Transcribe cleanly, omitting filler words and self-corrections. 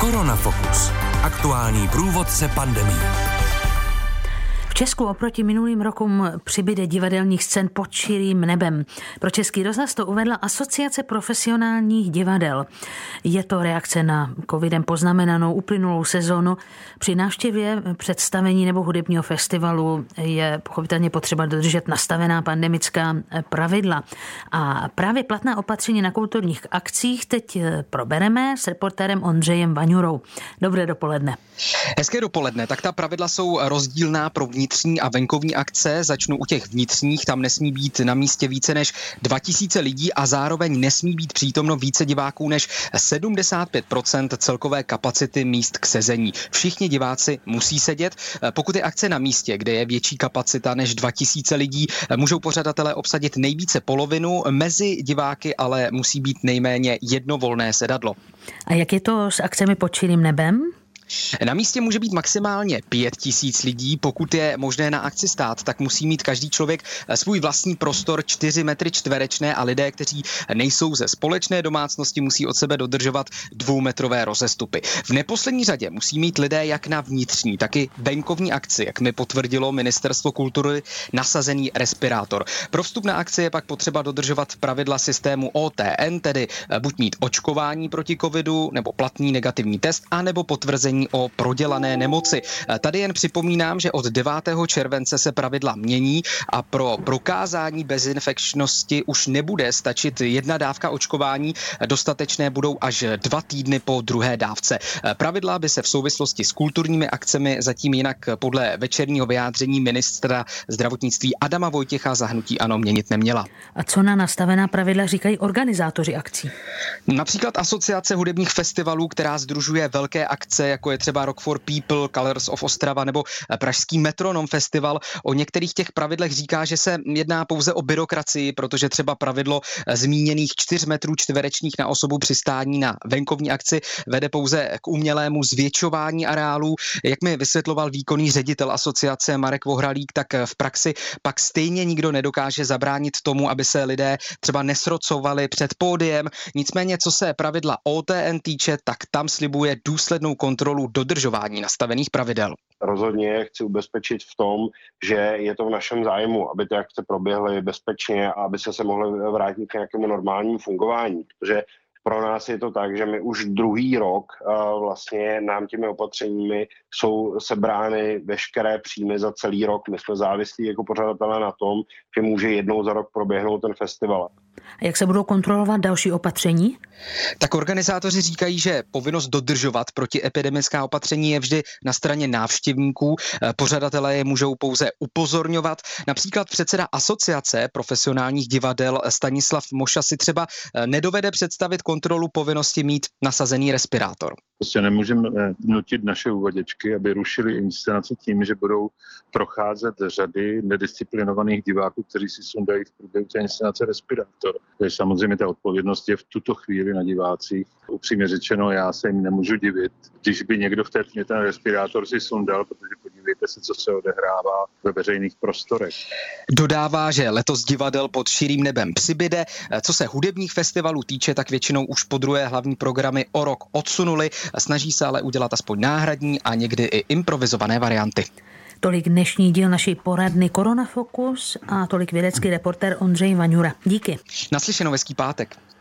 Koronafokus. Aktuální průvodce pandemií. V Česku oproti minulým rokům přibyde divadelních scén pod širým nebem. Pro Český rozhlas to uvedla Asociace profesionálních divadel. Je to reakce na covidem poznamenanou uplynulou sezónu. Při návštěvě představení nebo hudebního festivalu je pochopitelně potřeba dodržet nastavená pandemická pravidla. A právě platná opatření na kulturních akcích teď probereme s reportérem Ondřejem Vaňurou. Dobré dopoledne. Hezké dopoledne. Tak ta pravidla jsou rozdílná pro vnitřní a venkovní akce. Začnu u těch vnitřních, tam nesmí být na místě více než 2000 lidí a zároveň nesmí být přítomno více diváků než 75% celkové kapacity míst k sezení. Všichni diváci musí sedět. Pokud je akce na místě, kde je větší kapacita než 2000 lidí, můžou pořadatelé obsadit nejvíce polovinu, mezi diváky ale musí být nejméně jedno volné sedadlo. A jak je to s akcemi pod širým nebem? Na místě může být maximálně 5000 lidí. Pokud je možné na akci stát, tak musí mít každý člověk svůj vlastní prostor 4 metry čtverečné a lidé, kteří nejsou ze společné domácnosti, musí od sebe dodržovat 2metrové rozestupy. V neposlední řadě musí mít lidé jak na vnitřní, tak i venkovní akci, jak mi potvrdilo Ministerstvo kultury, nasazený respirátor. Pro vstup na akci je pak potřeba dodržovat pravidla systému OTN, tedy buď mít očkování proti covidu, nebo platný negativní test, anebo potvrzení o prodělané nemoci. Tady jen připomínám, že od 9. července se pravidla mění a pro prokázání bezinfekčnosti už nebude stačit jedna dávka očkování, dostatečné budou až 2 týdny po druhé dávce. Pravidla by se v souvislosti s kulturními akcemi zatím jinak podle večerního vyjádření ministra zdravotnictví Adama Vojtěcha za hnutí ANO měnit neměla. A co na nastavená pravidla říkají organizátoři akcí? Například Asociace hudebních festivalů, která sdružuje velké akce, jako je třeba Rock for People, Colors of Ostrava nebo pražský Metronom festival. O některých těch pravidlech říká, že se jedná pouze o byrokracii, protože třeba pravidlo zmíněných 4 metrů čtverečních na osobu při stání na venkovní akci vede pouze k umělému zvětšování areálů. Jak mi vysvětloval výkonný ředitel asociace Marek Vohralík, tak v praxi pak stejně nikdo nedokáže zabránit tomu, aby se lidé třeba nesrocovali před pódiem. Nicméně, co se pravidla OTN týče, tak tam slibuje důslednou kontrolu dodržování nastavených pravidel. Rozhodně chci ubezpečit v tom, že je to v našem zájmu, aby ty akce proběhly bezpečně a aby se mohly vrátit k nějakému normálnímu fungování. Protože pro nás je to tak, že my už druhý rok vlastně nám těmi opatřeními jsou sebrány veškeré příjmy za celý rok. My jsme závislí jako pořadatelé na tom, že může jednou za rok proběhnout ten festival. A jak se budou kontrolovat další opatření? Tak organizátoři říkají, že povinnost dodržovat protiepidemická opatření je vždy na straně návštěvníků. Pořadatelé je můžou pouze upozorňovat. Například předseda Asociace profesionálních divadel Stanislav Moša si třeba nedovede představit kontrolu povinnosti mít nasazený respirátor. Prostě nemůžeme nutit naše uvaděčky, aby rušili inscenace tím, že budou procházet řady nedisciplinovaných diváků, kteří si sundají v průběhu té inscenace respirátor. Takže samozřejmě ta odpovědnost je v tuto chvíli na divácích. Upřímně řečeno, já se jim nemůžu divit, když by někdo v té tmě ten respirátor si sundal, protože podívejte se, co se odehrává ve veřejných prostorech. Dodává, že letos divadel pod širým nebem přibyde. Co se hudebních festivalů týče, tak většinou už po druhé hlavní programy o rok odsunuli. Snaží se ale udělat aspoň náhradní a někdy i improvizované varianty. Tolik dnešní díl naší poradny Koronafokus a tolik vědecký reportér Ondřej Vaňura. Díky. Naslyšenou, hezký pátek.